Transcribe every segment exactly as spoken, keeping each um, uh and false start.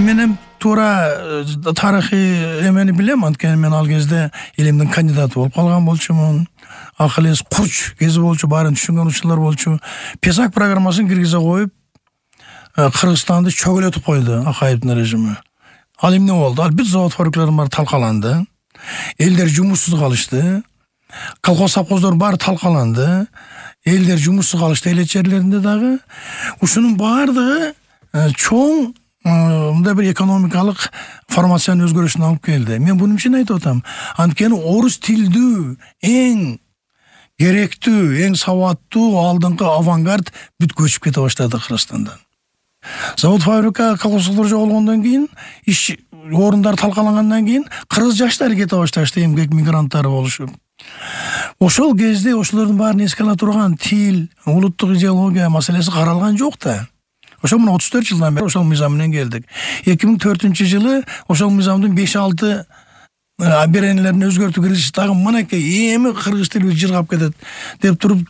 Менен туура тарыхый эмени билем, анткени мен ал кезде илимдин кандидаты болуп калган болчумун. Акыл эс курч кези болчу, баарын түшүнгөн учурлар болчу. Песак программасын киргизе коюп, Кыргызстанды чөгөлөтүп койду Акаевдин режими. Ал эмне болду? Ал бүт завод фабрикалардын баары талкаланды. Элдер жумушсуз калышты. Колхоз совхоздордун баары талкаланды. Элдер жумушсуз калышты элет жерлеринде дагы. Ушунун баардыгы чоң мындай бир экономикалык формациянын өзгөрүшүнө алып келди. Мен буну үчүн айтып атам. Анткени орус тилдүү, эң керектүү, эң сабаттуу алдыңкы авангард бүт көчүп кете баштады Кыргызстандан. Завод фабрика колхоздор жоголгондон кийин, иш орундар талкалангандан кийин кыргыз жаштары кете башташты, эмгек мигранттары болушуп. Ошол кезде ошолордун баарын эске ала турган тил, улуттук идеология маселеси каралган жок да. Ошол мына отуз төрт жылдан бери ошол мыйзам менен келдик. эки миң төртүнчү жылы ошол мыйзамдын беш алты беренелерин өзгөртүү киргизишти. Дагы мынакей эми кыргыз тили жыргап кетет деп туруп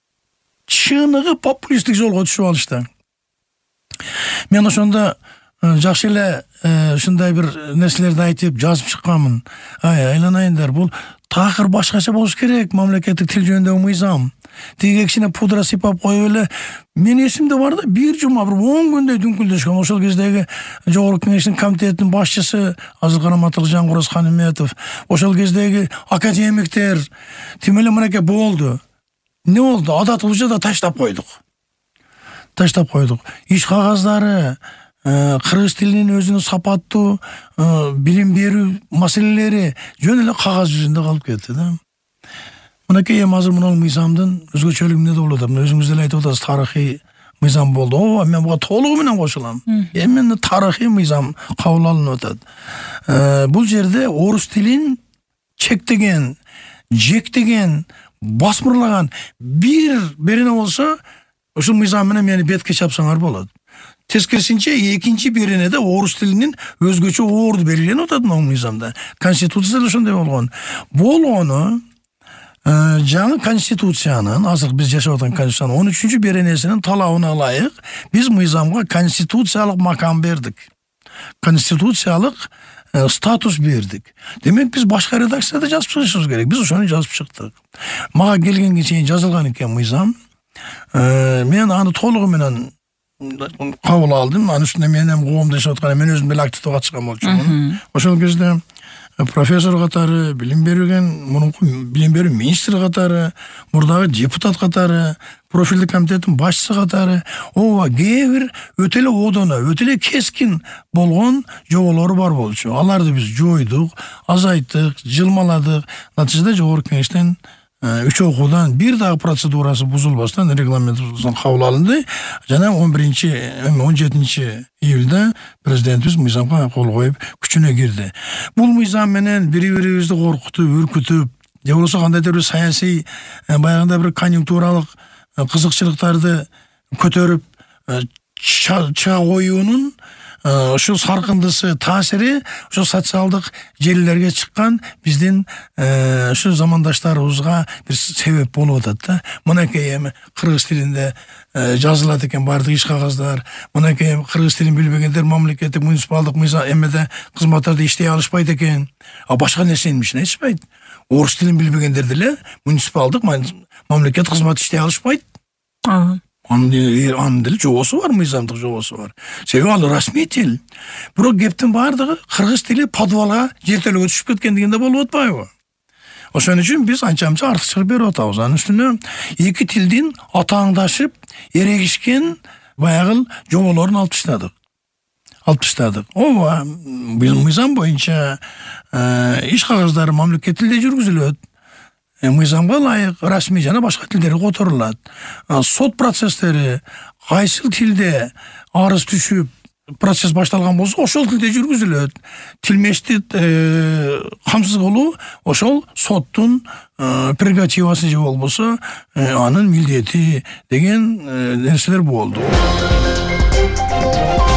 чыныгы популисттик жолго түшүп алышты. Мен ошондо жакшы эле ушундай бир нерселерди айтып жазып чыкканмын. Ай, айланайындар, бул такыр башкача болуш керек, мамлекеттик тил жөнүндөгү мыйзам. Тиги кичине пудра сыйпап коюп эле, мен эсимде бар да, бир жума бир он күндөй дүңкүлдөшкөн. Ошол кездеги Жогорку Кеңештин комитетинин башчысы азыр караматылык Жангораз Ханиметов, ошол кездеги академиктер тим эле мынакей болду. Не болду? Адат ужада таштап койдук. Таштап койдук. Иш кагаздары, кыргыз тилинин өзүнүн сапаттуу билим берүү маселелери жөн эле кагаз жүзүндө калып кетти да. Мынакей эми азыр мына мыйзамдын өзгөчөлүгү эмне болуп атат? Өзүңүз деле айтып атасыз, тарыхый мыйзам болду. Ооба, мен буга толугу менен кошулам. Эми тарыхый мыйзам кабыл алынып атат. Бул жерде орус тилин чектеген, жектеген, басмырлаган бир берене болсо, ушул мыйзам менен мени бетке чапсаңар болот. Тескерисинче экинчи беренеде орус тилинин өзгөчө орду белгиленип атат мына мыйзамда. Конституцияда ошондой болгон. Болгону жаңы конституциянын, азыр биз жашап аткан конституциянын он үчүнчү беренесинин талабына ылайык биз мыйзамга конституциялык макам бердик. Конституциялык статус бердик. Демек биз башка редакцияда жазып чыгышыбыз керек. Биз ошону жазып чыктык. Мага келгенге чейин жазылган экен мыйзам. Мен аны толугу менен кабыл алдым. Анын үстүнө мен эми коомдо жашап аткан, мен өзүм деле активдүү катышкан болчумун. Ошол кезде профессор катары, билим берген, мурунку билим берүү министри катары, мурдагы депутат катары, профилдик комитеттин башчысы катары, ооба кээ бир өтө эле одоно, өтө эле кескин болгон жоболор бар болчу. Аларды биз жойдук, азайттык, жылмаладык. Натыйжада Жогорку Кеңештен үч окуудан бир дагы процедурасы бузулбастан регламент кабыл алынды. Жана он биринчи он жетинчи июлда президентибиз мыйзамга кол коюп күчүнө кирди. Бул мыйзам менен бири-бирибизди коркутуп, үркүтүп, же болбосо кандайдыр бир саясий баягында бир конъюнктуралык кызыкчылыктарды көтөрүп чыга коюунун ошол саркындысы таасири ошо социалдык желилерге чыккан биздин ошо замандаштарыбызга бир себеп болуп атат да. Мынакей эми кыргыз тилинде жазылат экен баардык иш кагаздар. Мынакей кыргыз тилин билбегендер мамлекеттик муниципалдык мыйзам эмеде кызматтарда иштей алышпайт экен. А башка нерсенин ишин айтышпайт. Орус тилин билбегендер деле муниципалдык мамлекет кызмат иштей алышпайт. Анын деле жобосу бар, мыйзамдык жобосу бар. Себеби ал расмий тил. Бирок кептин баардыгы кыргыз тили подвалга жертөлөгө түшүп кеткен дегенде болуп атпайбы? Ошон үчүн биз анча-мынча артыкчылык берип атабыз. Анын үстүнө эки тилдин атааңдашып, эрегишкен баягы жоболорун алып таштадык. Алып таштадык. Ооба, биз мыйзам боюнча иш кагаздары мамлекет тилде жүргүзүлөт. Мыйзамга ылайык расмий жана башка тилдери которулат. Сот процесстери кайсыл тилде арыз түшүп процесс башталган болсо ошол тилде жүргүзүлөт. Тилмешти камсыз кылуу ошол соттун прерогативасы же болбосо анын милдети деген нерселер болду.